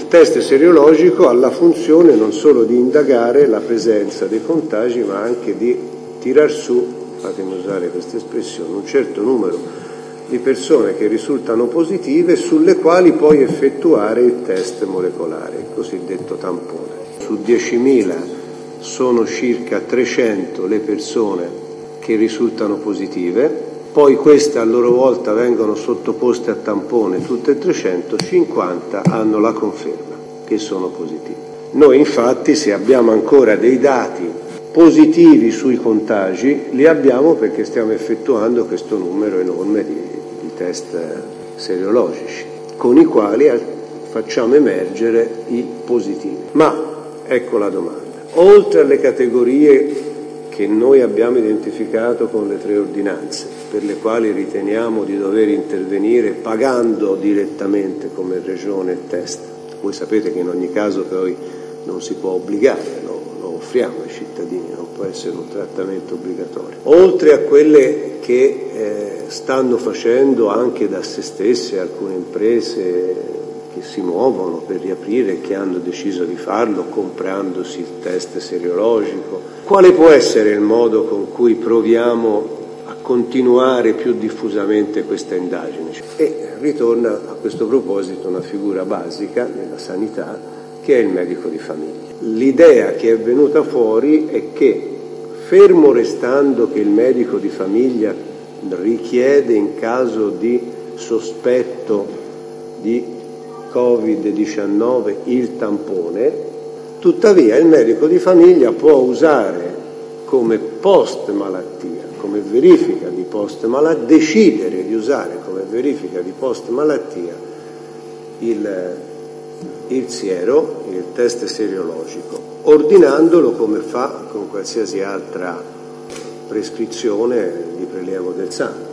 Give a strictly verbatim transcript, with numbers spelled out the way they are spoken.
test seriologico ha la funzione non solo di indagare la presenza dei contagi, ma anche di tirar su, fatemi usare questa espressione, un certo numero di persone che risultano positive sulle quali poi effettuare il test molecolare, il cosiddetto tampone. Su diecimila sono circa trecento le persone che risultano positive, poi queste a loro volta vengono sottoposte a tampone, tutte e trecentocinquanta hanno la conferma che sono positivi. Noi infatti, se abbiamo ancora dei dati positivi sui contagi, li abbiamo perché stiamo effettuando questo numero enorme di, di test seriologici, con i quali facciamo emergere i positivi. Ma ecco la domanda: oltre alle categorie che noi abbiamo identificato con le tre ordinanze, per le quali riteniamo di dover intervenire pagando direttamente come Regione il test, voi sapete che in ogni caso poi non si può obbligare, lo, lo offriamo ai cittadini, non può essere un trattamento obbligatorio. Oltre a quelle che eh, stanno facendo anche da se stesse alcune imprese che si muovono per riaprire e che hanno deciso di farlo comprandosi il test seriologico, quale può essere il modo con cui proviamo a continuare più diffusamente questa indagine? E ritorna a questo proposito una figura basica nella sanità, che è il medico di famiglia. L'idea che è venuta fuori è che, fermo restando che il medico di famiglia richiede in caso di sospetto di covid diciannove il tampone, tuttavia il medico di famiglia può usare come post malattia, come verifica di post malattia, decidere di usare come verifica di post malattia il, il siero, il test seriologico, ordinandolo come fa con qualsiasi altra prescrizione di prelievo del sangue.